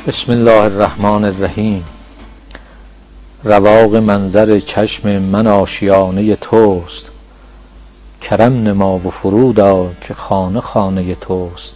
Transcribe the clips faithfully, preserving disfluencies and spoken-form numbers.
بسم الله الرحمن الرحیم. رواق منظر چشم من آشیانه توست، کرم نما و فرودا که خانه خانه توست.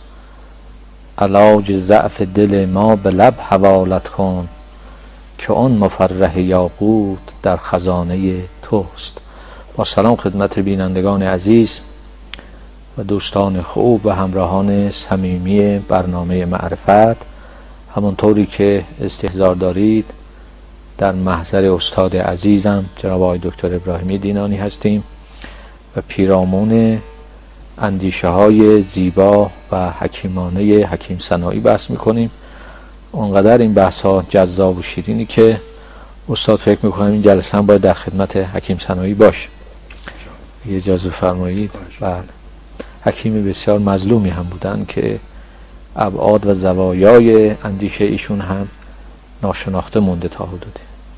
علاج ضعف دل ما به لب حوالت کن، که آن مفرح یاقوت در خزانه توست. با سلام خدمت بینندگان عزیز و دوستان خوب و همراهان صمیمی برنامه معرفت. همونطوری که استحضار دارید در محضر استاد عزیزم جناب آقای دکتر ابراهیمی دینانی هستیم و پیرامون اندیشه های زیبا و حکیمانه حکیم سنایی بحث میکنیم. اونقدر این بحث ها جذاب و شیرینی که استاد فکر میکنم این جلسه هم باید در خدمت حکیم سنایی باشه. اجازه فرمایید. بعد حکیم بسیار مظلومی هم بودن که ابعاد و زوایای اندیشه ایشون هم ناشناخته مونده تا حدودی.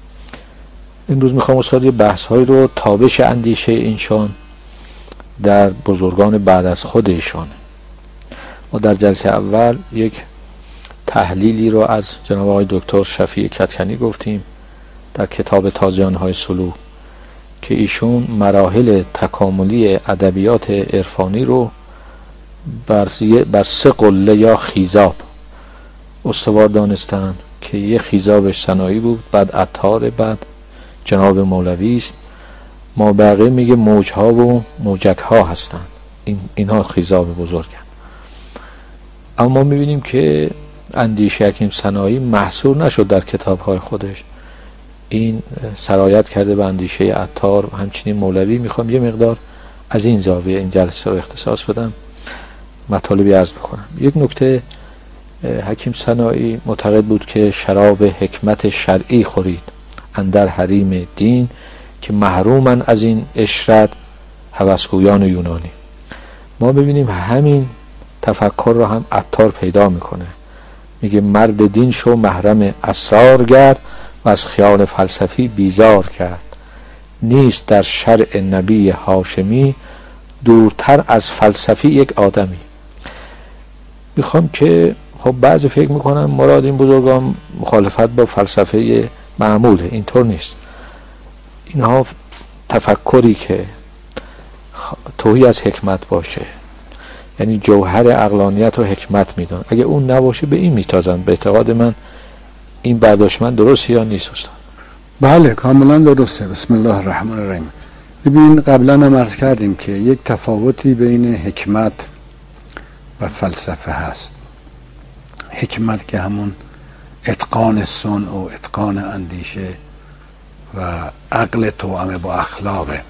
امروز میخوام استاد یه بحث های رو تابش اندیشه اینشان در بزرگان بعد از خود ایشان. ما در جلسه اول یک تحلیلی رو از جناب آقای دکتر شفیع کدکنی گفتیم در کتاب تازیانهای سلوک که ایشون مراحل تکاملی ادبیات عرفانی رو بر, بر سه قله یا خیزاب استوار دانستن که یه خیزابش سنایی بود، بعد عطار، بعد جناب مولوی است. ما بقیه میگه موجها و موجک ها هستن. این اینها خیزاب بزرگن. اما میبینیم که اندیشه حکیم سنایی محصور نشد در کتابهای خودش. این سرایت کرده به اندیشه عطار و همچنین مولوی. میخوام یه مقدار از این زاویه این جلسه رو اختصاص بدم، مطالبی عرض بکنم. یک نکته، حکیم سنایی معتقد بود که شراب حکمت شرعی خورید اندر حریم دین، که محرومن از این اشرت هوسگویان یونانی. ما ببینیم همین تفکر رو هم عطار پیدا میکنه. میگه مرد دین شو محرم اسرار گرد، و از خیال فلسفی بیزار کرد. نیست در شرع نبی هاشمی، دورتر از فلسفی یک آدمی. میخوام که خب بعضی فکر میکنن مراد این بزرگان مخالفت با فلسفه معموله. اینطور نیست. اینها تفکری که توهی از حکمت باشه، یعنی جوهر عقلانیت رو حکمت میدن، اگه اون نباشه به این میتازن. به اعتقاد من این برداشت من درسته یا نیست استاد؟ بله کاملا درسته. بسم الله الرحمن الرحیم. ببین قبلا هم عرض کردیم که یک تفاوتی بین حکمت و فلسفه هست. حکمت که همون اتقان صنع و اتقان اندیشه و عقل توأم با اخلاقه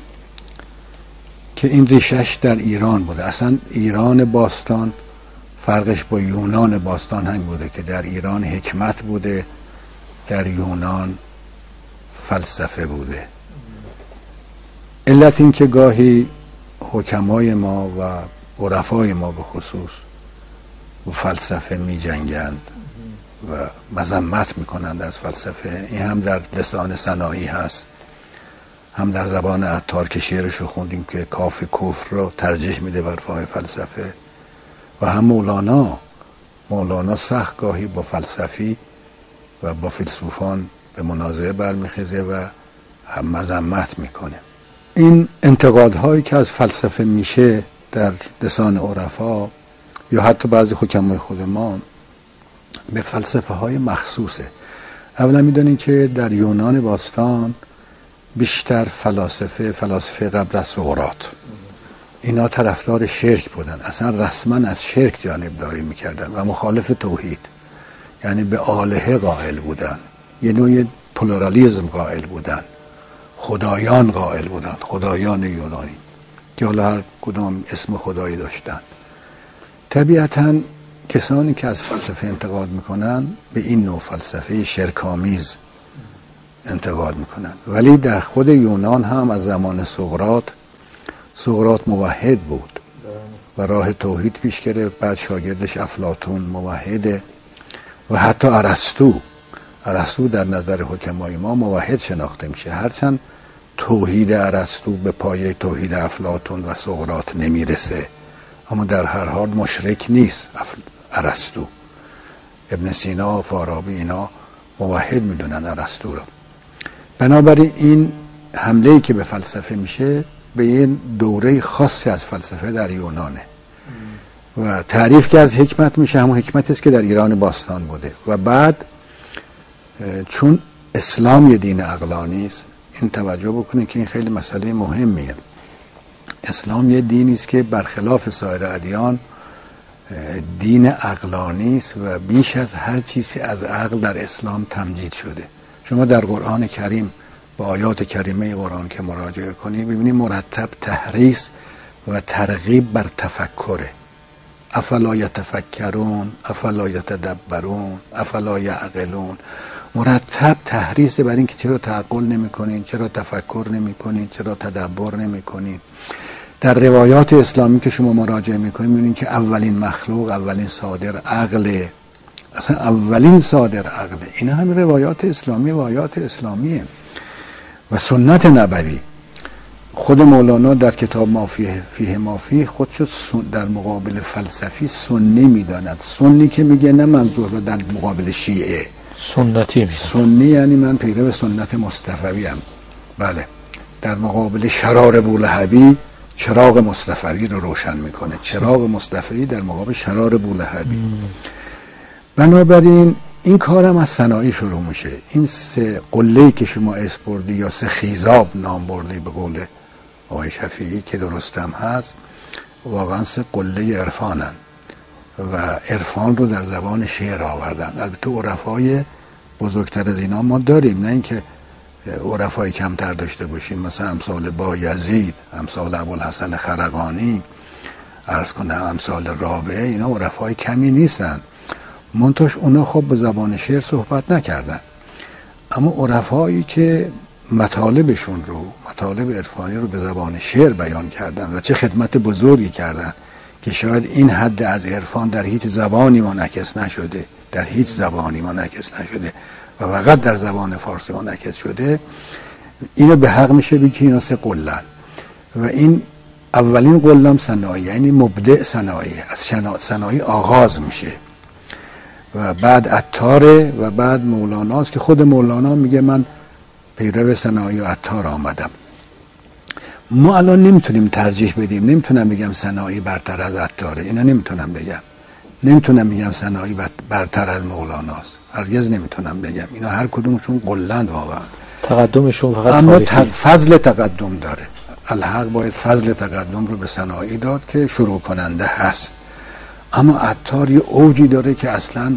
که این ریشش در ایران بوده. اصلا ایران باستان فرقش با یونان باستان هم بوده که در ایران حکمت بوده، در یونان فلسفه بوده. علت این که گاهی حکمای ما و عرفای ما به خصوص و فلسفه می جنگند و مذمت می کنند از فلسفه، این هم در لسان سنایی هست، هم در زبان عطار که شعرش رو خوندیم که کاف کفر رو ترجیح میده بر فای فلسفه، و هم مولانا مولانا سخت گاهی با فلسفی و با فیلسوفان به مناظره برمیخیزه و هم مذمت میکنه. این انتقادهایی که از فلسفه میشه در لسان عرفا یا حتی بعضی حکمای خود ما به فلسفه های مخصوصه. اولا میدونین که در یونان باستان بیشتر فلاسفه فلاسفه قبل از سقراط اینا طرفدار شرک بودن، اصلا رسما از شرک جانبداری میکردن و مخالف توحید، یعنی به الهه قائل بودن، یه نوع پلورالیزم قائل بودن، خدایان قائل بودن، خدایان یونانی که حالا هر کدوم اسم خدایی داشتن. طبیعتاً کسانی که از فلسفه انتقاد میکنن به این نوع فلسفه شرک‌آمیز انتقاد میکنن. ولی در خود یونان هم از زمان سقراط سقراط موحد بود و راه توحید پیش گرفت. بعد شاگردش افلاطون موحده و حتی ارسطو ارسطو در نظر حکمای ما موحد شناخته میشه، هرچند توحید ارسطو به پایه توحید افلاطون و سقراط نمیرسه، اما در هر حال مشرک نیست ارسطو. ابن سینا و فارابی اینا موحد میدونن ارسطو رو. بنابراین این حمله‌ای که به فلسفه میشه به این دوره خاصی از فلسفه در یونانه و تعریف که از حکمت میشه همون حکمتی است که در ایران باستان بوده و بعد چون اسلام یه دین عقلانی است، این توجه بکنید که این خیلی مسئله مهمیه. اسلام یه دینی است که برخلاف سایر ادیان دین عقلانی است و بیش از هر چیزی از عقل در اسلام تمجید شده. شما در قرآن کریم با آیات کریمه قرآن که مراجعه کنید ببینید مرتب تحریص و ترغیب بر تفکره. افلا یتفکرون افلا یتدبرون افلا یعقلون، مرتب تحریص بر این که چرا تعقل نمی کنین، چرا تفکر نمی کنین، چرا تدبر نمی کنین. در روایات اسلامی که شما مراجعه میکنید میبینید که اولین مخلوق، اولین صادر عقله، اصلا اولین صادر عقله. اینا هم روایات اسلامی و آیات اسلامیه و سنت نبوی. خود مولانا در کتاب ما فیه فیه ما فیه خودشو در مقابل فلسفی سنی میداند. سنی که میگه نه منظور رو در مقابل شیعه سنتی میداند. سنی یعنی من پیرو سنت مصطفوی ام. بله، در مقابل شرار بولهبی چراغ مصطفوی رو روشن میکنه. چراغ مصطفوی در مقابل شرار بولهبی. بنابراین این کارم از صناعی شروع میشه. این سه قله‌ای که شما اسپردی یا سه خیزاب نام بردی به قول آقای شفیعی که درستم هست، واقعا سه قله عرفانن و عرفان رو در زبان شعر آوردن. البته عرفای بزرگتر از اینا ما داریم، نه اینکه عرفای کمتر داشته باشیم، مثلا امثال بایزید، امثال ابوالحسن خرقانی، عرض کنم امثال رابعه، اینا عرفای کمی نیستن. منتش اونا خب به زبان شعر صحبت نکردن، اما عرفایی که مطالبشون رو، مطالب عرفانی رو به زبان شعر بیان کردن و چه خدمت بزرگی کردن که شاید این حد از عرفان در هیچ زبانی منعکس نشده، در هیچ زبانی منعکس نشده و فقط در زبان فارسی منعکس شده. اینو به حق میشه بگی که اینا سه قلن و این اولین قلم صناعی، یعنی مبدع صناعی، از صناعی آغاز میشه و بعد عطاره و بعد مولاناست که خود مولانا میگه من پیرو صناعی و عطار آمدم. ما الان نمیتونیم ترجیح بدیم، نمیتونم بگم صناعی برتر از عطاره، اینا نمیتونم بگم، نمیتونم بگم صناعی برتر از مولاناست، هرگز نمیتونم بگم. اینا هر کدومشون قلند واقعا، تقدمشون فقط اما فضل تقدم داره. الحق باید فضل تقدم رو به صناعی داد که شروع کننده هست، اما عطار یه اوجی داره که اصلا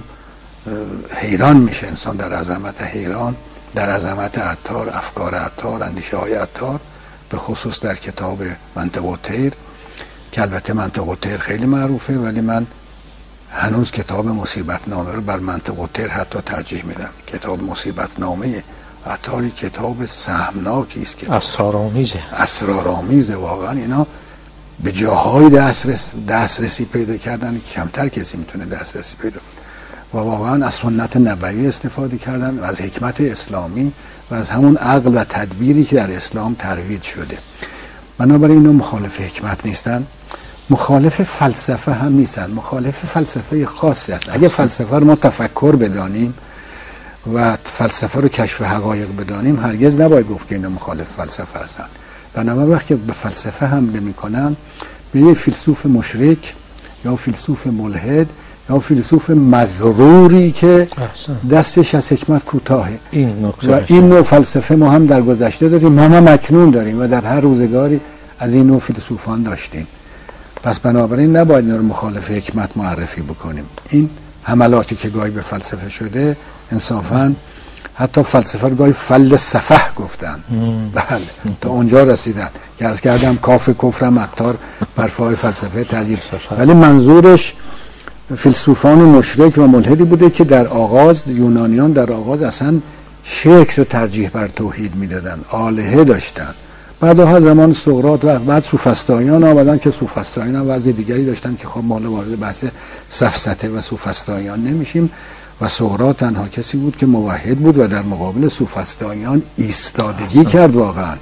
حیران میشه انسان در عظمت حیران در عظمت عطار، افکار عطار، اندیشه های عطار، به خصوص در کتاب منطق الطیر که البته منطق الطیر خیلی معروفه، ولی من هنوز کتاب مصیبت نامه رو بر منطق الطیر حتی ترجیح میدم. کتاب مصیبت نامه عطار کتاب سهمناکی است، کتاب اسرارآمیزه اسرارآمیزه واقعا. اینا به جاهای دسترس دسترسی پیدا کردن که کمتر کسی میتونه دسترسی پیدا کنه و واقعا از سنت نبوی استفاده کردن و از حکمت اسلامی و از همون عقل و تدبیری که در اسلام ترویج شده. بنابراین اینا مخالف حکمت نیستن، مخالف فلسفه هم نیستن، مخالف فلسفه خاصی است. اگه فلسفه رو ما تفکر بدانیم و فلسفه رو کشف حقایق بدانیم، هرگز نباید گفت که اینا مخالف فلسفه هستن. بنابراین وقتی به فلسفه حمله میکنن، به یه فیلسوف مشرک یا فیلسوف ملحد یا فیلسوف مغروری که دستش از حکمت کوتاهه، این و این نوع فلسفه ما هم در گذشته داریم، ما هم اکنون داریم و در هر روزگاری از این نوع فیلسوفان داشتیم. پس بنابراین نباید این رو مخالف حکمت معرفی بکنیم. این حملاتی که گاهی به فلسفه شده انصافاً حتی فلسفه رو گاهی فل صفح گفتن، بله تا اونجا رسیدن که عرض کردم کاف کفرم عطار برفای فلسفه ترجیح، ولی منظورش فیلسوفان مشرک و ملحدی بوده که در آغاز یونانیان در آغاز اصلا شرک رو ترجیح بر توحید میدادن، الهه داشتن. بعدها زمان سقراط و بعد سوفسطائیان آمدن که سوفسطائیان هم وضع دیگری داشتن که خب مال وارد بحث سفسطه و سوفسطائیان نمیشیم و سقراط تنها کسی بود که موحد بود و در مقابل سوفسطائیان ایستادگی اصلا. کرد واقعا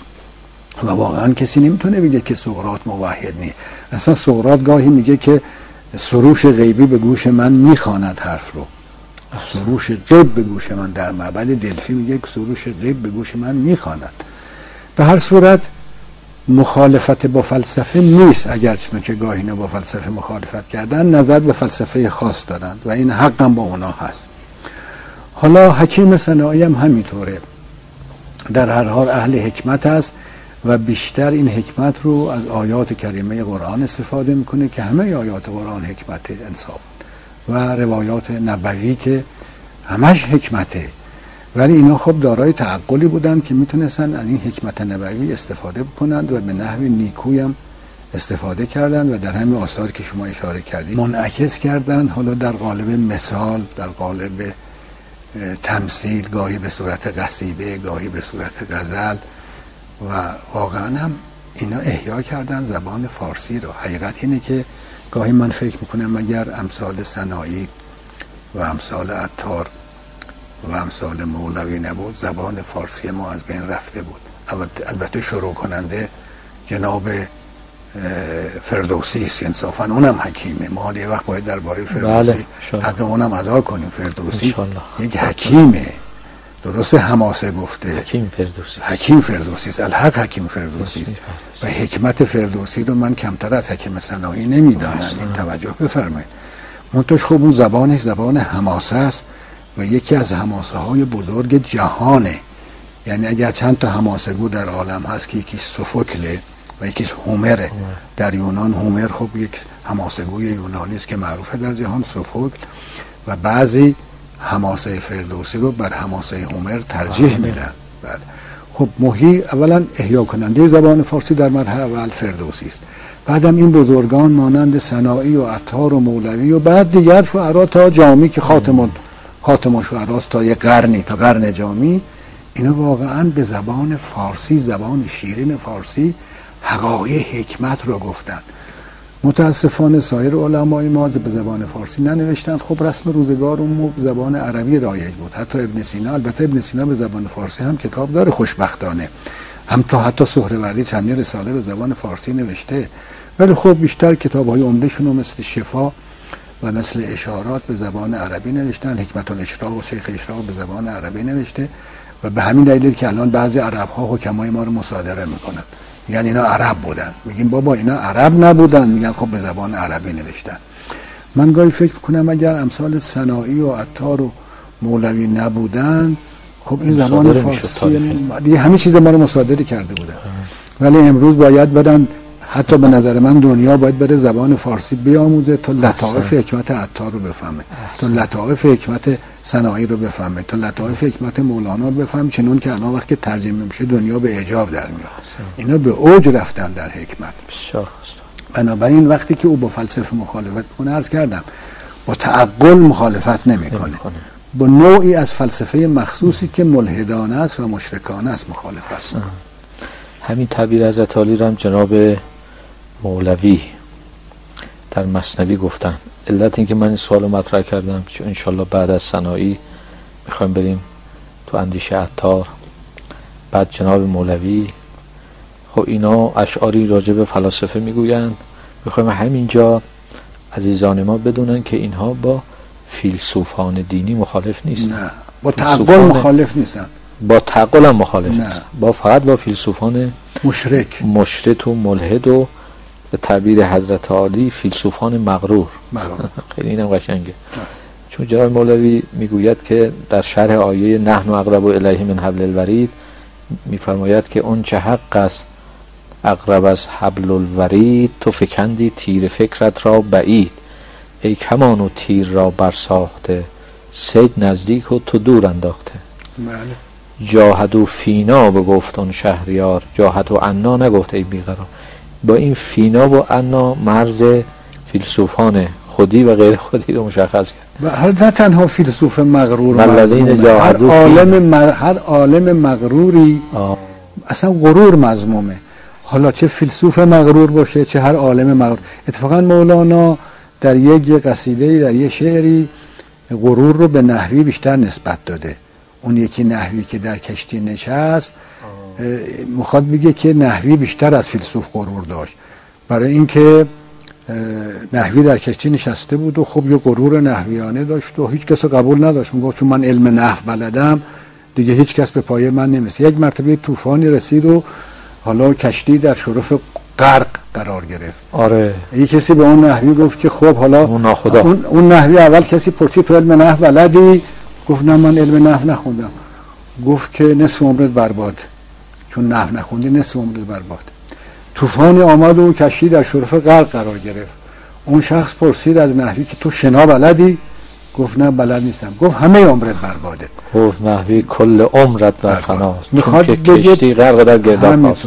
و واقعا کسی نمیتونه بگه که سقراط موحد نیست. اصلا سقراط گاهی میگه که سروش غیبی به گوش من میخواند حرف رو، سروش غیب به گوش من در معبد دلفی میگه که سروش غیب به گوش من میخواند. به هر صورت مخالفت با فلسفه نیست، اگرچه که گاهی اینا با فلسفه مخالفت کردن، نظر به فلسفه خاص دارند و این حق هم با اونا هست. حالا حکیم صناعی هم همینطوره، در هر حال اهل حکمت است و بیشتر این حکمت رو از آیات کریمه قرآن استفاده میکنه که همه آیات قرآن حکمت انصاف و روایات نبوی که همش حکمته، ولی اینا خب دارای تعقلی بودن که میتونستن از این حکمت نبوی استفاده بکنند و به نحو نیکوی هم استفاده کردند و در همین آثاری که شما اشاره کردید منعکس کردند، حالا در قالب مثال، در قالب تمثیل، گاهی به صورت قصیده، گاهی به صورت غزل، و واقعا هم اینا احیا کردن زبان فارسی رو. حقیقت اینه که گاهی من فکر میکنم اگر امثال صناعی و امثال عطار و امثال مولوی نبود، زبان فارسی ما از بین رفته بود. البته شروع کننده جناب فردوسی است، انصافا اونم حکیمه، ما یه وقت باید درباره فردوسی حتی اونم ادا کنیم. فردوسی یک حکیمه، درست حماسه گفته حکیم فردوسی حکیم فردوسی است، الحق حکیم فردوسی است و حکمت فردوسی رو من کمتر از حکیم صناعی نمیدانم، این توجه بفرمایید. منتش خب اون زبانش زبان حماسه است و یکی از حماسه های بزرگ جهانه. یعنی اگر چند تا حماسه گو در عالم هست که یکیش سوفوکله و یکیش هومره، در یونان هومر خب یک حماسه گوی یونانی است که معروفه در جهان، سوفوکل، و بعضی حماسه فردوسی رو بر حماسه هومر ترجیح میدن. بله. خب محی اولا احیا کننده زبان فارسی در مرحله اول فردوسی است، بعدم این بزرگان مانند صناعی و عطار و مولوی و بعد دیگر شعرا تا جامی که خاتم خاتم شعراست تا یه قرنی، تا قرن جامی، اینا واقعا به زبان فارسی، زبان شیرین فارسی، حقایق حکمت رو گفتن. متاسفانه سایر علمای ما به زبان فارسی ننوشتند. خب رسم روزگار اون زبان عربی رایج بود. حتی ابن سینا، البته ابن سینا به زبان فارسی هم کتاب داره خوشبختانه، هم تا حتی سهروردی چندین رساله به زبان فارسی نوشته، ولی خب بیشتر کتاب‌های عمده‌شون مثل شفا و مثل اشارات به زبان عربی نوشتن. حکمت الاشراق و شیخ اشراق به زبان عربی نوشته و به همین دلیل که الان بعضی عرب‌ها حکمای ما رو مصادره میکنن، میگن اینا عرب بودن، میگیم بابا اینا عرب نبودن، میگن خب به زبان عربی نوشتن. من گاهی فکر کنم اگر امثال صناعی و عطار و مولوی نبودن، خب این زبان فارسی دیگه همه چیز ما رو مصادره کرده بودن. ولی امروز باید بدن، حتی به نظر من دنیا باید بره زبان فارسی بیاموزه تا لطائف حکمت عطار رو بفهمه، تا لطائف حکمت صناعی رو بفهمه، تا لطائف حکمت مولانا رو بفهمه، چنون که الان وقتی ترجمه میشه دنیا به اعجاب در میاد. اینا به اوج رفتن در حکمت. بنابراین وقتی که او با فلسفه مخالفت کنه، عرض کردم با تعقل مخالفت نمیکنه، با نوعی از فلسفه مخصوصی که ملحدانه است و مشرکانه است مخالفت میکنه. همین تعبیر حضرت عالی رو هم جناب مولوی در مثنوی گفتن. علت این که من این سوال مطرح کردم چون انشالله بعد از صناعی میخوایم بریم تو اندیشه عطار، بعد جناب مولوی، خب اینا اشعاری راجع به فلاسفه میگویند. میخوایم همینجا عزیزان ما بدونن که اینها با فیلسوفان دینی مخالف نیستن، نه با تعقل مخالف نیستن، با تعقل هم مخالف نیستن، با فقط با فیلسوفان مشرک مشرک و ملحد و به تعبیر حضرت عالی فیلسوفان مغرور. خیلی اینم قشنگه. چون جناب مولوی میگوید که در شرح آیه نحن اقرب الیه من حبل الورید میفرماید که اون چه حق است اقرب از حبل الورید، تو فکندی تیر فکرت را بعید، ای کمان و تیر را برساخته، صید نزدیک و تو دور انداخته. بله. جاهد و فینا بگفت اون شهریار، جاهد و عنا نگفت ای بیقرار. با این فینا و عنا مرز فیلسوفان خودی و غیر خودی رو مشخص کرد. و نه تنها فیلسوف مغرور، هر عالم مغ... هر عالم مغروری آه. اصلا غرور مذمومه، حالا چه فیلسوف مغرور باشه چه هر عالم مغرور. اتفاقا مولانا در یک قصیده، در یک شعری، غرور رو به نحوی بیشتر نسبت داده. اون یکی نحوی که در کشتی نشست مخاطب میگه که نحوی بیشتر از فیلسوف غرور داشت، برای اینکه نحوی در کشتی نشسته بود و خب یه غرور نحویانه داشت و هیچ کس قبول نداشت. میگفت چون من علم نحو بلدم دیگه هیچ کس به پایه من نمیرسه. یک مرتبه طوفانی رسید و حالا کشتی در شرف غرق قرار گرفت. آره. یه کسی به اون نحوی گفت که خب حالا اون ناخدا. اون, اون نحوی اول کسی پرسید تو علم نحو بلدی؟ گفت نه من علم نحو نخوندم. گفت که نصف عمرت برباد، چون نحو نخوندی نصف عمرت برباد. طوفانی آمد و کشتی در شرف غرق قرار گرفت. اون شخص پرسید از نحوی که تو شنا بلدی؟ گفت نه بلد نیستم. گفت همه عمرت برباده. گفت نحوی کل عمرت در فناست، میخواد چون که کشتی غرق در گرداب هاست.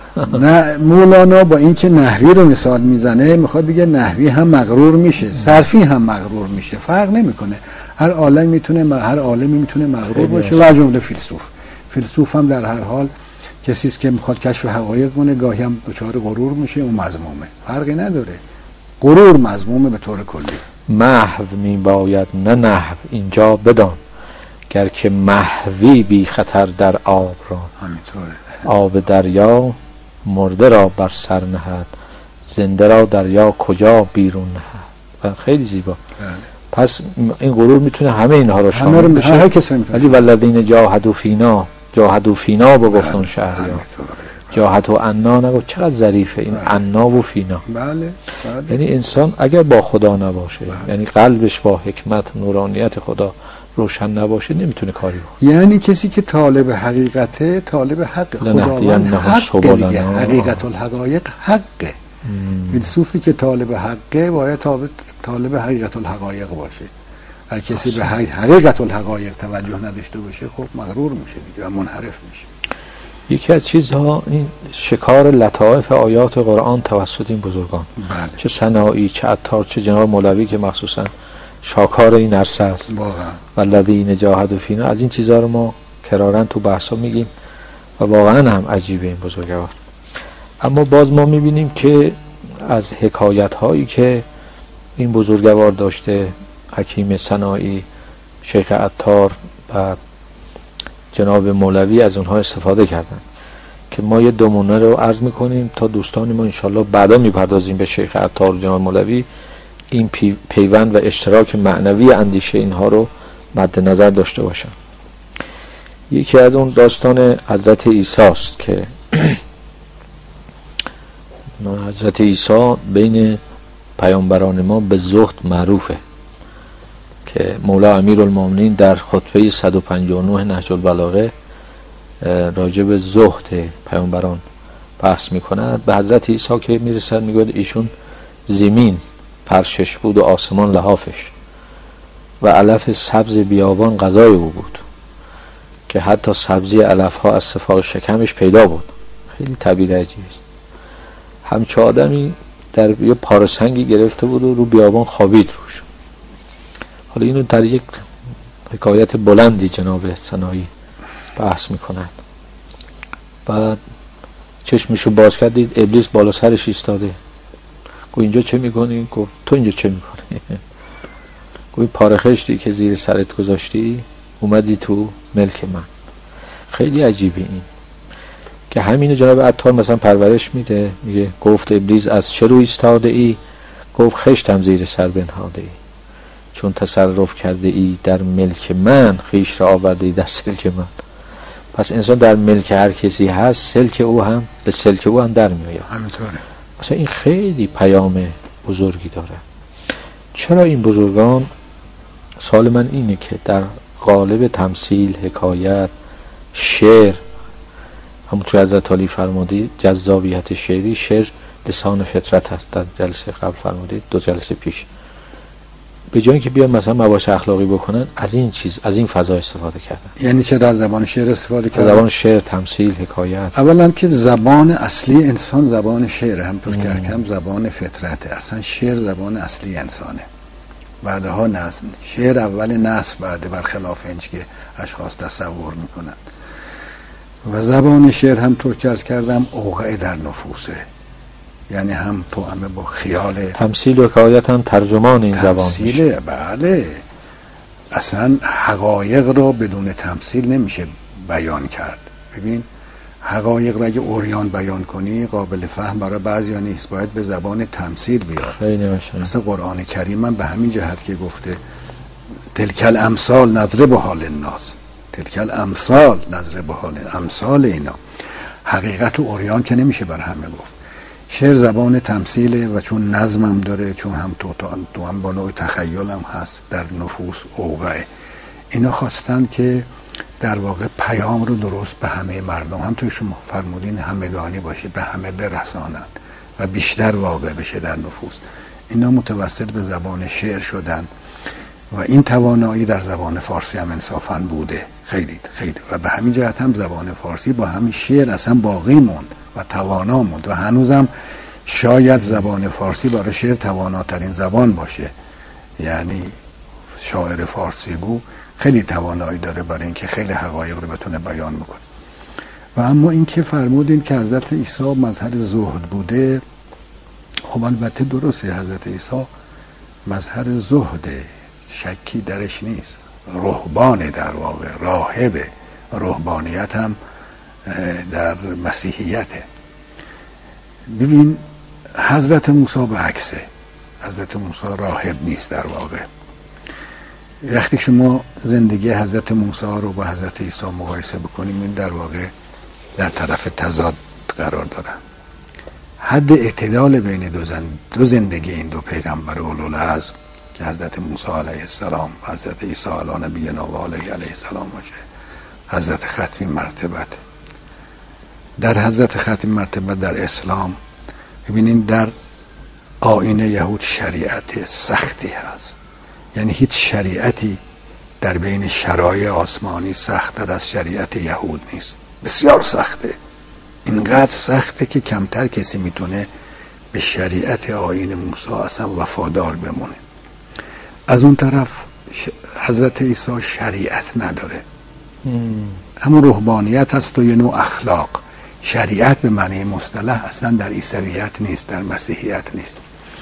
نه مولانا با اینکه نحوی رو مثال میزنه میخواد بگه نحوی هم مغرور میشه، صرفی هم مغرور میشه، فرق نمیکنه. هر عالم میتونه هر عالمی میتونه مغرور باشه و از جمله فیلسوف. فیلسوف هم در هر حال کسی است که میخواد کشف حقایق کنه، گاهی هم دچار غرور میشه، اون مذمومه. فرقی نداره. غرور مذمومه به طور کلی. محو می باید نه نحو اینجا بدان، گر که محوی بی خطر در آب را. همینطوره. آب دریا مرده را بر سر نهد، زنده را دریا کجا بیرون نهد. خیلی زیبا. بله. پس این غرور میتونه همه اینها رو شامل بشه. ولی والذین جاهدوا فینا، جاهدوا فینا با گفتن شهریار، جاهدوا عنا نگفت. چقدر ظریفه این عنا و فینا. بله. بله. یعنی انسان اگر با خدا نباشه، بله. یعنی قلبش با حکمت نورانیت خدا روشن نباشه نمیتونه کاری بکنه. یعنی کسی که طالب حقیقته، طالب حق خداوند، حق دیگه. حقیقت الحقایق حقه. فیلسوفی که طالب حقه باید طالب حقیقت الحقایق باشه. هر کسی به حقیقت الحقایق توجه نداشته باشه خب مغرور میشه دیگه و منحرف میشه. یکی از چیزها این شکار لطائف آیات قرآن توسط این بزرگان، بله. چه سنایی، چه عطار، چه جناب مولوی که مخصوصا شاکار این عرصه است. واقعا. والذین جاهدوا فینا. از این چیزها رو ما کرارن تو بحثا میگیم و واقعا هم عجیبه این بزرگوار. اما باز ما میبینیم که از حکایت هایی که این بزرگوار داشته، حکیم سنایی، شیخ عطار و جناب مولوی، از اونها استفاده کردن که ما یه دمونه رو عرض میکنیم تا دوستان ما انشالله بعدا میپردازیم به شیخ عطار و جناب مولوی، این پیوند و اشتراک معنوی اندیشه اینها رو مد نظر داشته باشن. یکی از اون داستان حضرت عیسی است که حضرت عیسی بین پیامبران ما به زهد معروفه که مولا امیرالمومنین در خطبه صد و پنجاه و نه نهج البلاغه راجع به زهد پیامبران بحث میکند. به حضرت عیسی که میرسد میگوید ایشون زمین فرشش بود و آسمان لحافش و علف سبز بیابان غذای او بود که حتی سبزی علف ها از صفاق شکمش پیدا بود. خیلی تعبیر عجیبی است. همچه آدمی در یه پارسنگی گرفته بود و رو بیابان خوابید روش. حالا اینو در یک حکایت بلندی جناب سنایی بحث میکند. بعد چشمشو باز کرد دید ابلیس بالا سرش ایستاده. گفت اینجا چه میکنی؟ گفت تو اینجا چه میکنی؟ گفت پارخشتی که زیر سرت گذاشتی اومدی تو ملک من. خیلی عجیبه این که همینو جناب عطار مثلا پرورش میده. میگه گفت ابلیس از چه رو ایستاده ای؟ گفت خشتم زیر سر بنهاده ای، چون تصرف کرده ای در ملک من، خیش را آورده ای در سلک من. پس انسان در ملک هر کسی هست، سلک او هم به سلک او هم در میآید. همینطوره. مثلا این خیلی پیام بزرگی داره. چرا این بزرگان، سوال من اینه که در قالب تمثیل، حکایت، شعر، همونطور حضرت علی فرمودید جذابیت شعری، شعر لسان فطرت هست. در جلسه قبل فرمودید، دو جلسه پیش، به جایی که بیان مثلا مباحث اخلاقی بکنن از این چیز، از این فضا استفاده کردن. یعنی چه از زبان شعر استفاده کردن؟ زبان شعر، تمثیل، حکایت. اولا که زبان اصلی انسان زبان شعر، همطور که کردم زبان فطرته. اصلا شعر زبان اصلی انسانه. بعدها نثر. شعر اول نثر، بعد برخلاف اینج که اشخاص تصور میکنند. و زبان شعر همطور که عرض کردم اوقع در نفوسه، یعنی هم تو همه با خیال. تمثیل و حکایت هم ترجمان این زبان میشه. بله. اصلا حقایق رو بدون تمثیل نمیشه بیان کرد. ببین حقایق را اگه عریان بیان کنی قابل فهم برای بعضیا نیست، باید به زبان تمثیل بیاد. خیلی مشکل. مثلا قرآن کریم من به همین جهت که گفته تلکل امثال نظر به حال الناس، تلکل امثال نظر به حال امثال اینا، حقیقت و عریان که نمیشه بر همه گفت. شعر زبان تمثیله و چون نظمم داره، چون هم تو تو هم با نوع تخیلم هست، در نفوس اوقعه. اینا خواستن که در واقع پیام رو درست به همه مردم، همونطور شما فرمودین همگانی باشه، به همه برسانند و بیشتر واقع بشه در نفوس. اینا متوسط به زبان شعر شدن و این توانایی در زبان فارسی هم انصافاً بوده خیلی خیلی و به همین جهت هم زبان فارسی با همین شعر اصلا باقی موند و توانا موند و هنوزم شاید زبان فارسی برای شعر تواناترین زبان باشه. یعنی شاعر فارسی گو خیلی توانایی داره برای اینکه خیلی حقایق رو بتونه بیان بکنه. و اما این که فرمودین که حضرت عیسی مظهر زهد بوده، خب البته درسته، حضرت عیسی مظهر زهده، شکی درش نیست، رهبان در واقع، راهبه. رهبانیت هم در مسیحیته. ببین حضرت موسی به عکسه، حضرت موسی راهب نیست در واقع. وقتی شما زندگی حضرت موسی رو با حضرت عیسی مقایسه بکنیم، این در واقع در طرف تضاد قرار دارن. حد اعتدال بین دو, زن... دو زندگی این دو پیغمبر اولوالعزم که حضرت موسی علیه السلام و حضرت عیسی علی نبینا و علیه علیه السلام باشه، حضرت ختمی مرتبت. در حضرت ختمی مرتبت در اسلام ببینید در آیین یهود شریعت سختی هست، یعنی هیچ شریعتی در بین شرایع آسمانی سخت‌تر از شریعت یهود نیست، بسیار سخته، اینقدر سخته که کمتر کسی میتونه به شریعت آیین موسی اصلا وفادار بمونه. از اون طرف حضرت عیسی شریعت نداره، همون رهبانیت هست و یه نوع اخلاق. شریعت به معنی مصطلح اصلا در عیسویت نیست، در مسیحیت نیست.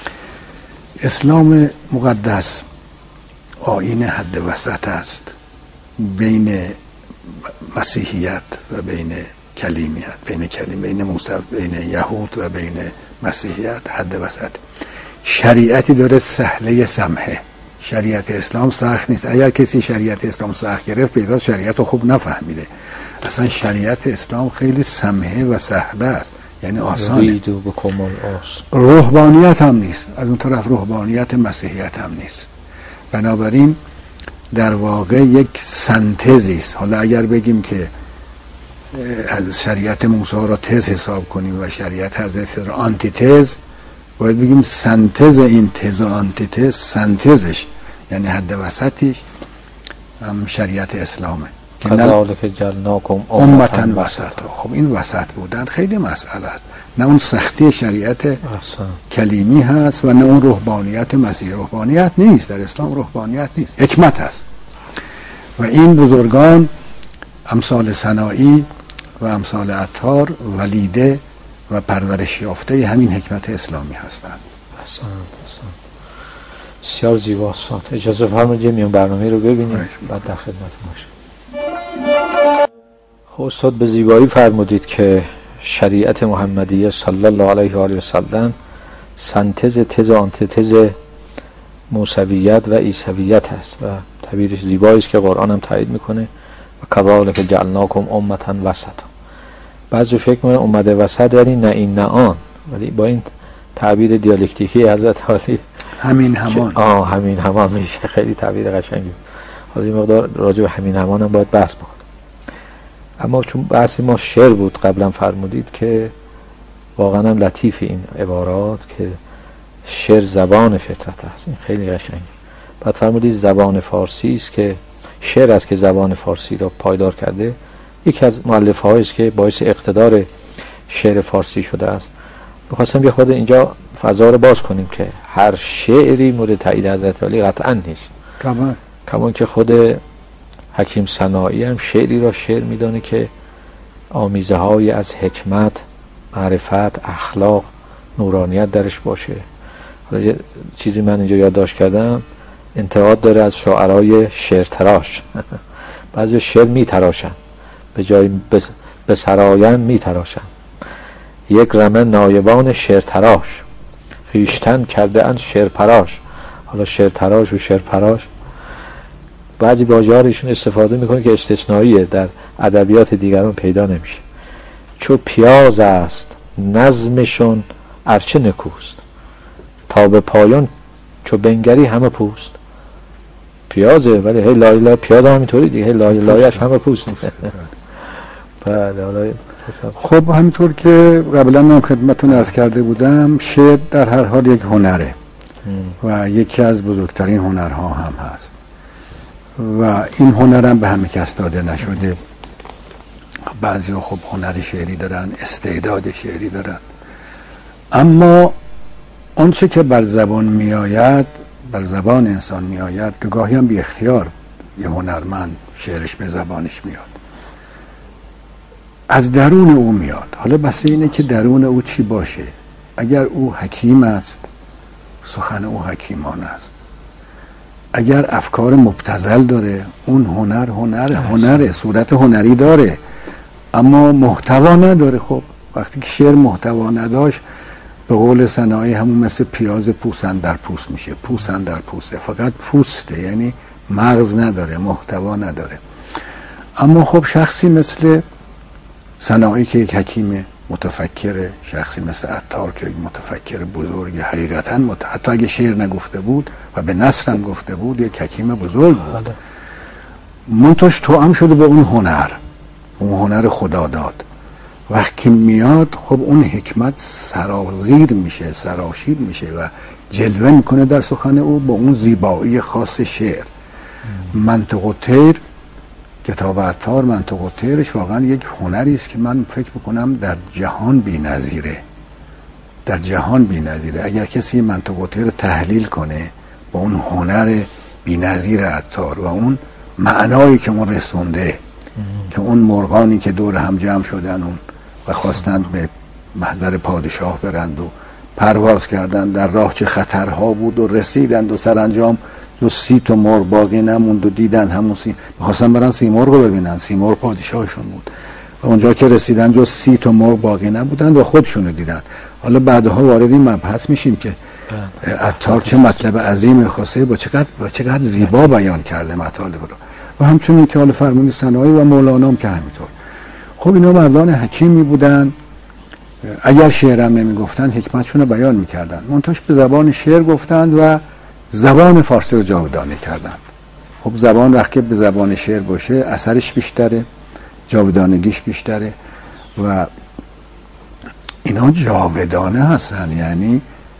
اسلام مقدس آیین حد وسط است بین مسیحیت و بین کلیمیت، بین کلیم بین موسی، بین یهود و بین مسیحیت حد وسط. شریعتی داره سهله سمحه. شریعت اسلام سخت نیست. اگر کسی شریعت اسلام سخت گرفت پیدا شریعت رو خوب نفهمیده. اصلا شریعت اسلام خیلی سمحه و سهله است، یعنی آسانه. رهبانیت هم نیست، از اون طرف رهبانیت مسیحیت هم نیست. بنابراین در واقع یک سنتزی است. حالا اگر بگیم که از شریعت موسی را تز حساب کنیم و شریعت حضرت را آنتی تز، باید بگیم سنتز این تز و آنتی تز، سنتزش یعنی حد وسطش هم شریعت اسلامه. کذالک جعلناکم امة وسطا. خب این وسط بودن خیلی مسئله است، نه اون سختی شریعت کلیمی هست و نه اون رهبانیت مسیح. رهبانیت نیست در اسلام، رهبانیت نیست، حکمت هست. و این بزرگان امثال سنایی و امثال عطار ولیده و پرورش یافته همین حکمت اسلامی هستند. احسان احسان بسیار زیباست. اجازه فرمایید میون برنامه رو ببینیم بعد در خدمت ما شیم. خب استاد به زیبایی فرمودید که شریعت محمدیه صلی الله علیه و آله و سلم سنتز تز و آنتتز موسویت و عیسویت هست و تعبیرش زیبایی است که قرآن هم تایید میکنه و کذالک جعلناکم امة وسطا. بعضی فکر میکنن اومده وسط یعنی نه این نه آن، ولی با این تعبیر دیالکتیکی حضرت علی همین همان آه همین همان میشه. خیلی تعبیر قشنگی. حالا این مقدار راجع به همین همان هم باید بحث بکنیم. اما چون بحث ما شعر بود قبلا فرمودید که واقعا هم لطیف این عبارات که شعر زبان فطرت است. این خیلی قشنگه. بعد فرمودید زبان فارسی است که شعر است که زبان فارسی را پایدار کرده. یکی از مؤلفه‌هایی است که باعث اقتدار شعر فارسی شده است. می‌خواستم یه خود اینجا فضا رو باز کنیم که هر شعری مورد تایید حضرت علی قطعا نیست. کما کما که خود حکیم سنایی هم شعری را شعر میدانه که آمیزه های از حکمت، معرفت، اخلاق، نورانیت درش باشه. حالا یه چیزی من اینجا یادداشت کردم، انتقاد داره از شاعرای شعر تراش. بعضی شعر می تراشن به جای بس... به سرایند می تراشم. یک رمه نایبان شعرتراش، خویشتن کرده اند شعرپراش. حالا شعرتراش و شعرپراش بعضی واژه‌هاشون استفاده میکنه که استثنائیه، در ادبیات دیگران پیدا نمیشه. چو پیاز است نظمشون ارچه نکوست، تا به پایان چو بنگری همه پوست. پیازه ولی هی لای لای پیاز هم همینطوری دیگه، هی لای لایش همه پوست. بله. حالا خب همینطور که قبلا هم خدمتتون عرض کرده بودم، شعر در هر حال یک هنره و یکی از بزرگترین هنرها هم هست و این هنر هم به همه کس داده نشده. بعضی ها خب هنر شعری دارن، استعداد شعری دارن، اما آنچه که بر زبان می آید، بر زبان انسان می آید، که گاهی هم بی اختیار یه هنرمند شعرش به زبانش میاد، از درون او میاد. حالا بس اینه که درون او چی باشه. اگر او حکیم است، سخن او حکیمانه است. اگر افکار مبتذل داره، اون هنر هنر هنره، صورت هنری داره، اما محتوا نداره. خب وقتی که شعر محتوا نداشت، به قول صناعی همون مثل پیاز پوسن در پوست میشه. پوسن در پوسته، فقط پوسته، یعنی مغز نداره، محتوا نداره. اما خب شخصی مثل صناعی که یک حکیم متفکره، شخصی مثل عطار که یک متفکر بزرگ، حقیقتا مت... حتی اگه شعر نگفته بود و به نثر هم گفته بود، یک حکیم بزرگ بود. منتش توأم شده به اون هنر، اون هنر خدا داد. وقتی میاد خب اون حکمت سرازیر میشه، سراشیر میشه و جلوه میکنه در سخن او با اون زیبایی خاص شعر. منطق و طیر، کتاب عطار منطق و طیرش واقعا یک هنری است که من فکر میکنم در جهان بی‌نظیره. در جهان بی‌نظیره. اگر کسی منطق و طیر تحلیل کنه با اون هنر بی‌نظیر عطار و اون معنایی که اون رسونده، که اون مرغانی که دور هم جمع شدن اون و خواستند به محضر پادشاه برند و پرواز کردن، در راه چه خطرها بود و رسیدند و سرانجام جو سی تا مرغ باقی نموند و دیدن همون سی می‌خواستن برن سی مرغ رو ببینن، سی مرغ پادشاهشون بود و اونجا که رسیدن جو سی تا مرغ باقی نبودن و خودشونو دیدن. حالا بعدها وارد این مبحث میشیم که عطار چه مطلب عظیمی خواسته، با چقدر با چقدر زیبا بیان کرده مطالب رو. و همچنین که حالا فرمون صناعی و مولانا هم که همینطور. خب اینا مردان حکیمی بودن، اگر شعرم نمیگفتن حکمتشون رو بیان میکردن، منتهاش به زبان شعر گفتند و زبان فارسی رو جاودانه کردند. خب زبان وقتی به زبان شعر باشه اثرش بیشتره، جاودانگیش بیشتره و اینا جاودانه هستن. یعنی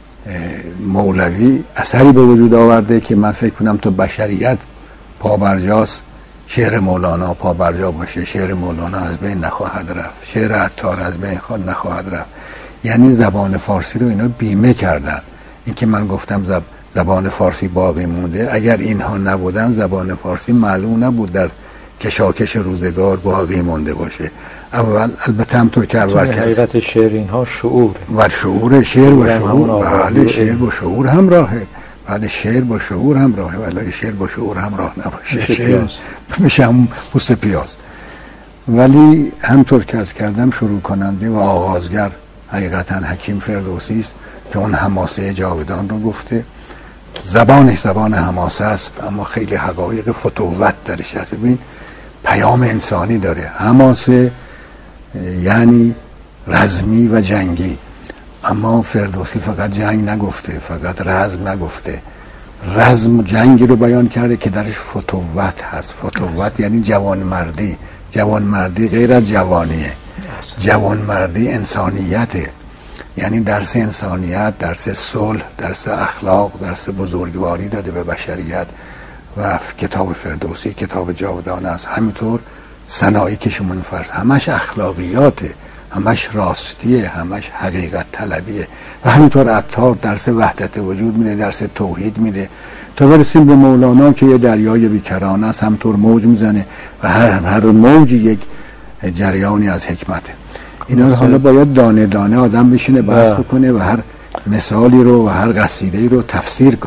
مولوی اثری به وجود آورده که من فکر کنم تو بشریت پابرجاست، شعر مولانا پابرجا باشه. شعر مولانا از بین نخواهد رفت، شعر عطار از بین خود نخواهد رفت. یعنی زبان فارسی رو اینا بیمه کردن. این که من گفتم زب... زبان فارسی باقی مونده، اگر اینها نبودن زبان فارسی معلوم نبود در کشاکش روزگار باقی مونده باشه. اول البته همطور که اول که حقیقت شعر اینها شعور و شعور شعر و شعور، بله شعر با شعور همراهه. بعد شعر با شعور همراهه، ولی شعر با شعور همراه نباشه شعر میشه هم پوست پیاز. ولی همطور که از کردم شروع کننده و آغازگر حقیقتا حکیم فردوسی است که اون حماسه جاودان رو گفته. زبانش زبان حماسه است، اما خیلی حقایق فتوت درش هست. ببین پیام انسانی داره. حماسه یعنی رزمی و جنگی، اما فردوسی فقط جنگ نگفته، فقط رزم نگفته، رزم و جنگی رو بیان کرده که درش فتوت هست. فتوت یعنی جوانمردی. جوانمردی غیر از جوانیه، جوانمردی انسانیته، یعنی درس انسانیت، درس صلح، درس اخلاق، درس بزرگواری داده به بشریت. و کتاب فردوسی کتاب جاودانه است. همینطور صناعی که شما فرض همش اخلاقیاته، همش راستیه، همش حقیقت طلبیه. و همینطور عطار درس وحدت وجود میده، درس توحید میده، تا برسیم به مولانا که یه دریای بیکرانه است، همینطور موج میزنه و هر هر موجی یک جریانی از حکمته. اینا رو حالا باید دانه دانه آدم بشینه بحث بکنه و هر مثالی رو و هر قصیده‌ای رو تفسیر کنه.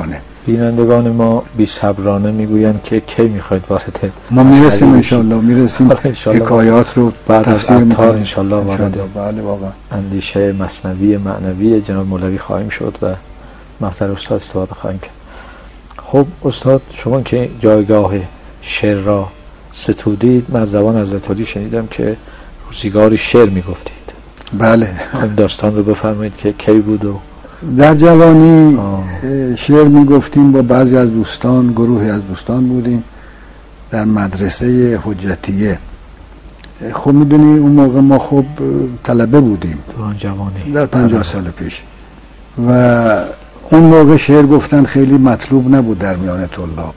بینندگان ما بی صبرانه میگویند که کی میخواید وارد ما میرسیم انشالله میرسیم حکایات رو بعد از تفسیر عطار میکنیم انشالله وارد بله واقعا اندیشه مثنوی معنوی جناب مولوی خواهیم شد و محضر استاد استفاده خواهیم کرد. خب استاد، شما که جایگاه شعر را ستودید، من از زبان حضرت علی شنیدم که روزگاری شعر میگفتید. بله. این داستان رو بفرمایید که کی بود و در جوانی آه. شعر میگفتیم با بعضی از دوستان، گروهی از دوستان بودیم در مدرسه حجتیه. خب میدونی اون موقع ما خب طلبه بودیم دوران جوانی در پنجاه سال پیش و اون موقع شعر گفتن خیلی مطلوب نبود در میان طلاب.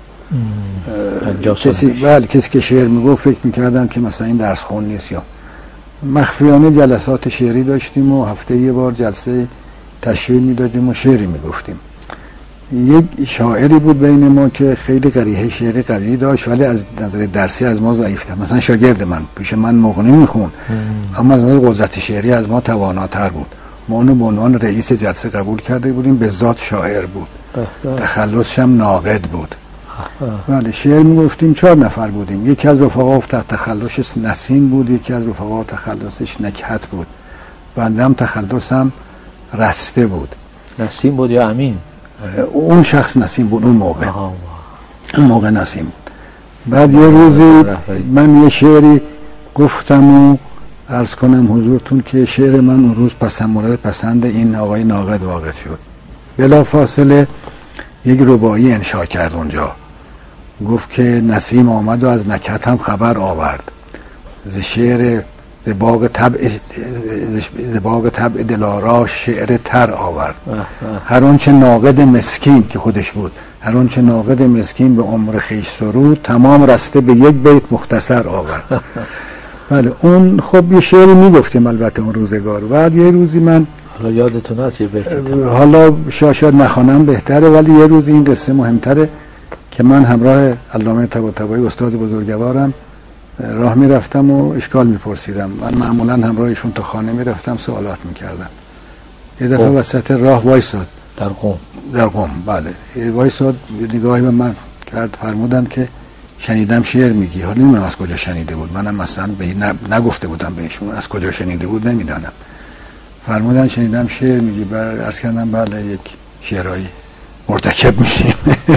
کسی بله کسی که شعر میگفت فکر میکردن که مثلا این درس خون نیست. یا مخفیانه جلسات شعری داشتیم و هفته یه بار جلسه تشکیل میدادیم و شعری میگفتیم. یک شاعری بود بین ما که خیلی قریحه شعری قوی داشت ولی از نظر درسی از ما ضعیف‌تر. مثلا شاگرد من پیش من مغنی میخوند اما از نظر قدرت شعری از ما تواناتر بود. ما اونو به عنوان رئیس جلسه قبول کرده بودیم. به ذات شاعر بود، تخلصش هم ناقد بود. بله شعر میگفتیم. چهار نفر بودیم. یکی از رفقا تخلصش نسیم بود، یکی از رفقا تخلصش نکهت بود، بنده هم تخلصم رسته بود. نسیم بود یا امین؟ اون شخص نسیم بود اون موقع. اون موقع نسیم بود. بعد یه روزی من یه شعری گفتم و عرض کنم حضورتون که شعر من اون روز پسند مورد پسند این آقای ناقد واقع شد. بلا فاصله یک رباعی انشا کرد اونجا. گفت که نسیم آمد و از نکهت هم خبر آورد، ز شعر ز باغ طبع ز باغ طبع دلارا شعر تر آورد. هر آنچه ناقد مسکین که خودش بود، هر آنچه ناقد مسکین به عمر خویش سرود، تمام رسته به یک بیت مختصر آورد. بله اون خب یه شعری میگفتیم البته اون روزگار. بعد یه روزی من حالا یادتون هست یه بیت حالا شاید نخوانم بهتره ولی یه روزی این قصه مهمتره که من همراه علامه طباطبایی استاد بزرگوارم راه میرفتم و اشکال میپرسیدم. من معمولا همراهشون تا خانه میرفتم سوالات میکردم. یه دفعه قم. وسط راه وایساد در قم در قم بله وایساد نگاهی به من کرد، فرمودن که شنیدم شعر میگی. حالا نمیدونم از کجا شنیده بود، منم مثلا به نگفته بودم بهشون از کجا شنیده بود نمیدانم. فرمودن شنیدم شعر میگی. بر عرض کردم بله یک شعرایی مرتکب میشیم.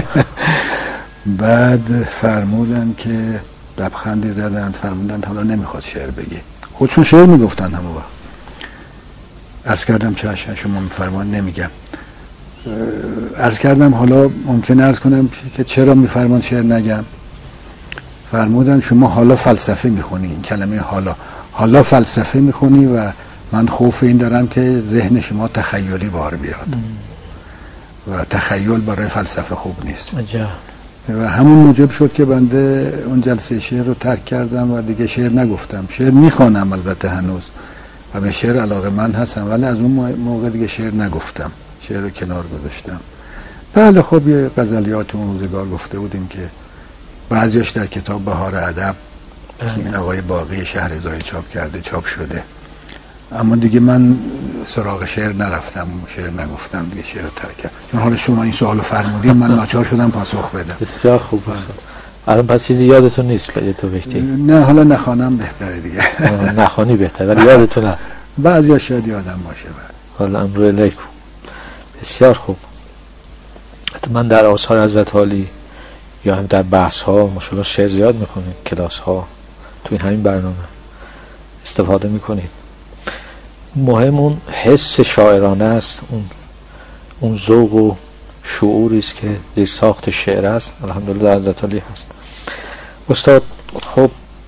بعد فرمودن که لبخندی زدن، فرمودن حالا نمیخواد شعر بگی. خودشون شعر میگفتن همه وقت. عرض کردم چشم شما میفرمان نمیگم. عرض کردم حالا ممکنه عرض کنم که چرا میفرمان شعر نگم. فرمودن شما حالا فلسفه میخونی. این کلمه حالا حالا فلسفه میخونی و من خوف این دارم که ذهن شما تخیلی بار بیاد م. و تخیل برای فلسفه خوب نیست. عجب. و همون موجب شد که بنده اون جلسه شعر رو ترک کردم و دیگه شعر نگفتم. شعر میخوانم البته هنوز و به شعر علاقه من هستم ولی از اون موقع دیگه شعر نگفتم، شعر رو کنار گذاشتم. بله خب یه غزلیات اون روزگار گفته بودیم که بعضیش در کتاب بهار ادب که این آقای باقی شهرزایی چاپ کرده چاپ شده، اما دیگه من سراغ شعر نرفتم، شعر نگفتم، دیگه شعر رو ترک کردم. چون حالا شما این سوالو فرمودین من ناچار شدم پاسخ بدم. بسیار خوب است. الان پس چیزی یادتون نیست به تو بهتی؟ نه حالا نخوانم بهتره دیگه. نخوانی بهتره ولی یادتون هست. بعضیا شاید یادم باشه. حالا امر الیکم. بسیار خوب. من در آثار حضرت علی یا هم در بحث ها ماشاءالله شعر زیاد میکنید، کلاس ها تو این همین برنامه استفاده میکنید. مهم اون حس شاعرانه است، اون اون ذوق و شعوری است که زیر ساخت شعر است. الحمدلله در حضرت علی هست. استاد خب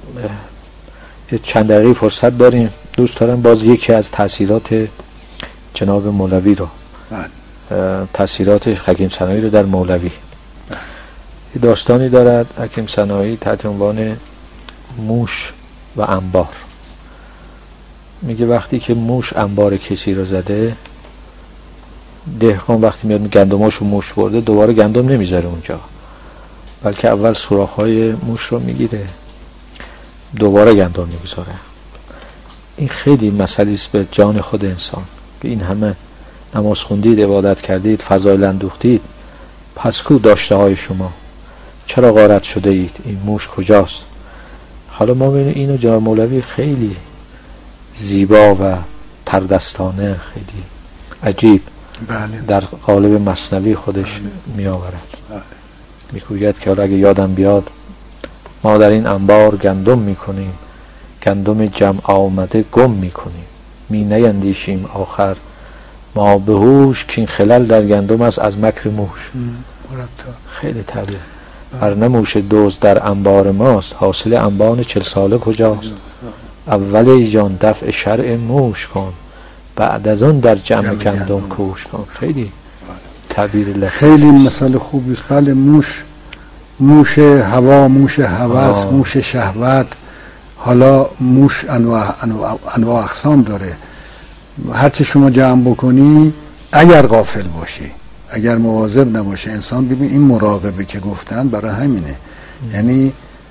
چند دقیقه فرصت داریم، دوست دارم باز یکی از تاثیرات جناب مولوی رو، تاثیرات حکیم سنایی رو در مولوی. یه داستانی دارد حکیم سنایی تحت عنوان موش و انبار. میگه وقتی که موش انبار کسی رو زده، دهقان وقتی میاد گندماشو موش برده دوباره گندم نمیذاره اونجا، بلکه اول سوراخ‌های موش رو میگیره دوباره گندم میگذاره. این خیلی مسئله است به جان خود انسان که این همه نماز خوندید، عبادت کردید، فضایل اندوختید، پس کو داشته های شما؟ چرا غارت شده اید؟ این موش کجاست؟ حالا ما ببینیم اینو جناب مولوی خیلی زیبا و تردستانه، خیلی عجیب بله. در قالب مثنوی خودش بله. می آورد. بله. میگوید که حالا اگه یادم بیاد ما در این انبار گندم میکنیم، گندم جمع آمده گم میکنیم، می نیندیشیم آخر ما به هوش که این خلل در گندم است از مکر موش. خیلی طبیعه. هر نموش دوز در انبار ماست، حاصل انبان چل ساله کجاست؟ اول جان دفع شرع موش کن، بعد از اون در جمع گندم کوش کن. خیلی تعبیر لطیف، خیلی مثال خوبی است. بله، موش، موش هوا، موش هوس، موش شهوت. حالا موش انواع انواع, انواع اقسام داره. هرچی شما جمع بکنی، اگر غافل باشی، اگر مواظب نباشه انسان، ببین این مراقبه که گفتن برای همینه. ام. یعنی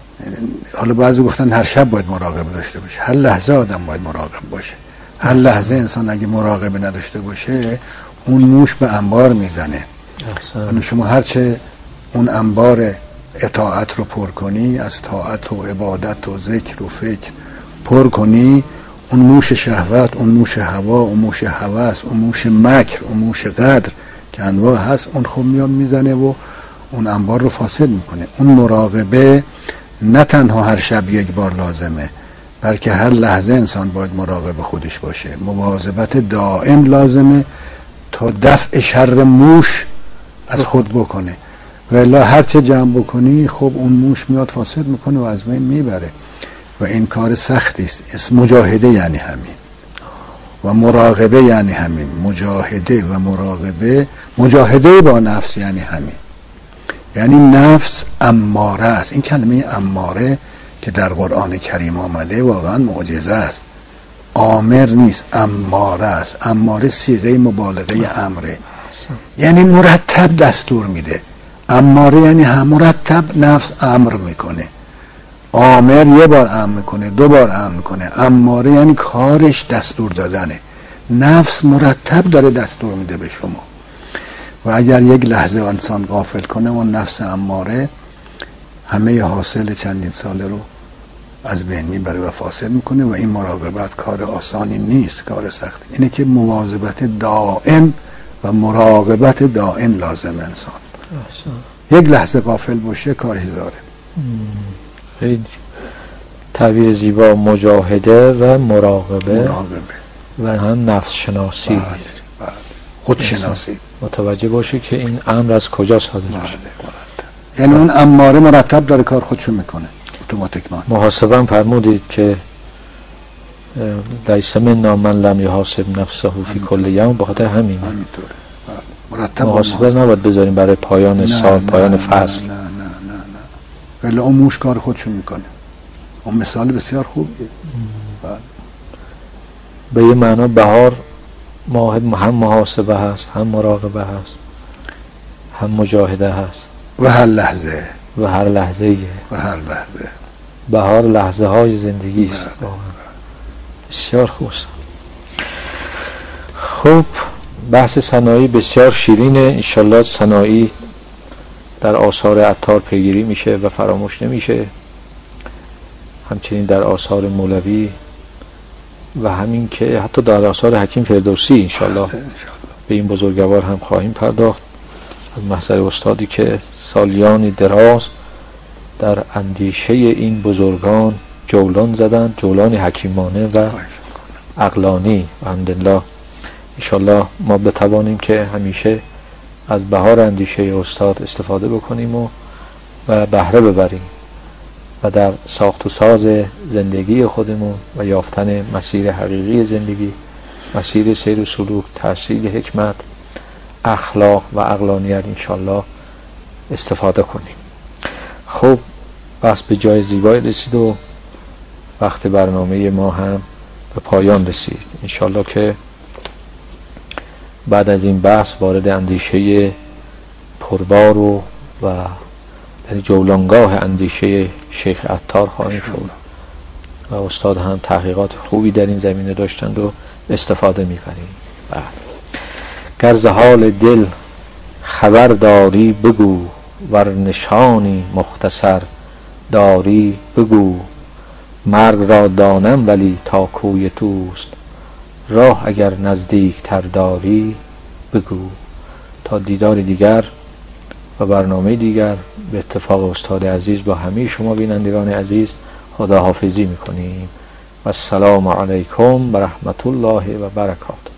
حالا بعضی گفتن هر شب باید مراقبه داشته باشه، هر لحظه آدم باید مراقب باشه. هر لحظه انسان اگه مراقبه نداشته باشه اون موش به انبار میزنه. یعنی شما هرچه اون انبار اطاعت رو پر کنی، از طاعت و عبادت و ذکر و فکر پر کنی، اون موش شهوت، اون موش هوا، اون موش هوس، اون موش مکر، اون موش قدر که انواع هست، اون خب میاد میزنه و اون انبار رو فاسد میکنه. اون مراقبه نه تنها هر شب یک بار لازمه، بلکه هر لحظه انسان باید مراقب خودش باشه. مواظبت دائم لازمه تا دفع شر موش از خود بکنه. و الا هر چه جمع بکنی خب اون موش میاد فاسد میکنه و از بین میبره و این کار سختی است. اسم مجاهده یعنی همین و مراقبه یعنی همین. مجاهده و مراقبه، مجاهده با نفس یعنی همین، یعنی نفس اماره است. این کلمه اماره که در قرآن کریم آمده واقعا معجزه است. آمر نیست، اماره است. اماره صیغه مبالغه امره، یعنی مرتب دستور میده. اماره یعنی هم مرتب نفس امر میکنه. آمر یه بار امر میکنه، دو بار امر میکنه. اماره یعنی کارش دستور دادنه. نفس مرتب داره دستور میده به شما و اگر یک لحظه انسان غافل کنه اون نفس اماره همه حاصل چندین ساله رو از بین میبره و فاسد میکنه و این مراقبت کار آسانی نیست، کار سختی. اینه که مواظبت دائم و مراقبت دائم لازم انسان. یک لحظه غافل باشه کاری داره. خیلی تعبیر زیبا. مجاهده و مراقبه, مراقبه. و هم نفس شناسی، خود شناسی. متوجه باشه که این امر از کجا صادر میشه. یعنی اون اماره مرتب داره کار خودشو میکنه اتوماتیکمان. محاسبه هم فرمودید که لیس منا من لم یحاسب نفسه فی کل یوم، بخاطر همین همینطوره. مرتب محاسبه نباید بذاریم برای پایان نه سال، نه پایان نه فصل. نه نه نه نه ولی اون موش کار خودشو میکنه. اون مثال بسیار خوبیه. به یه معنا بهار ماه هم محاسبه هست، هم مراقبه هست، هم مجاهده هست و هر لحظه و هر لحظه و هر لحظه. بهار لحظه های زندگی است. بسیار خوب. خب بحث ثنایی بسیار شیرینه. انشالله ثنایی در آثار عطار پیگیری میشه و فراموش نمیشه، همچنین در آثار مولوی و همین که حتی در آثار حکیم فردوسی انشالله به این بزرگوار هم خواهیم پرداخت. از محضر استادی که سالیانی دراز در اندیشه این بزرگان جولان زدن، جولان حکیمانه و عقلانی. الحمدلله انشالله ما بتوانیم که همیشه از بهار اندیشه استاد استفاده بکنیم و و بهره ببریم و در ساخت و ساز زندگی خودمون و یافتن مسیر حقیقی زندگی، مسیر سیر و سلوک، تحصیل حکمت، اخلاق و عقلانیت انشالله استفاده کنیم. خب بس به جای زیبایی رسید و وقت برنامه ما هم به پایان رسید. انشالله که بعد از این بحث وارد اندیشه پربار و و در جولانگاه اندیشه شیخ عطار خواهیم شد و استاد هم تحقیقات خوبی در این زمینه داشتند و استفاده می‌کنیم. گر ز حال دل خبر داری بگو، ور نشانی مختصر داری بگو. مرگ را دانم ولی تا کوی توست، راه اگر نزدیک تر داری بگو. تا دیدار دیگر و برنامه دیگر، به اتفاق استاد عزیز با همه شما بینندگان عزیز خداحافظی میکنیم و السلام علیکم و رحمت الله و برکاته.